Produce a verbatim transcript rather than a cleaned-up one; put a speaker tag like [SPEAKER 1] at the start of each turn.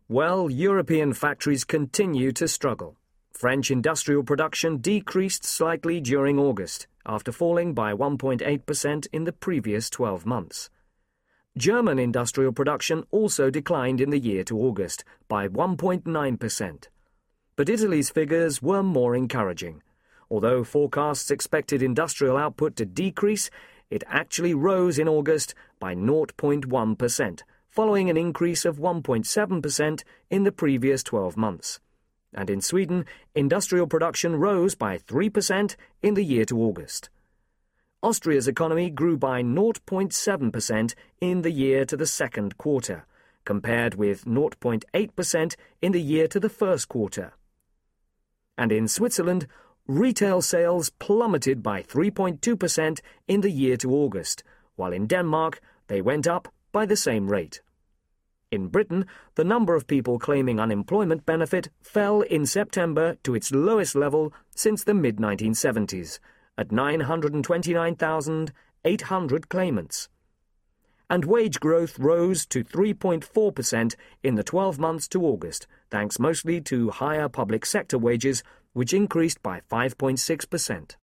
[SPEAKER 1] Well, European factories continue to struggle. French industrial production decreased slightly during August, after falling by one point eight percent in the previous twelve months. German industrial production also declined in the year to August by one point nine percent. But Italy's figures were more encouraging. Although forecasts expected industrial output to decrease, it actually rose in August by zero point one percent, following an increase of one point seven percent in the previous twelve months. And in Sweden, industrial production rose by three percent in the year to August. Austria's economy grew by zero point seven percent in the year to the second quarter, compared with zero point eight percent in the year to the first quarter. And in Switzerland, retail sales plummeted by three point two percent in the year to August, while in Denmark they went up by the same rate. In Britain, the number of people claiming unemployment benefit fell in September to its lowest level since the mid nineteen seventies, at nine hundred twenty-nine thousand eight hundred claimants. And wage growth rose to three point four percent in the twelve months to August, thanks mostly to higher public sector wages, which increased by five point six percent.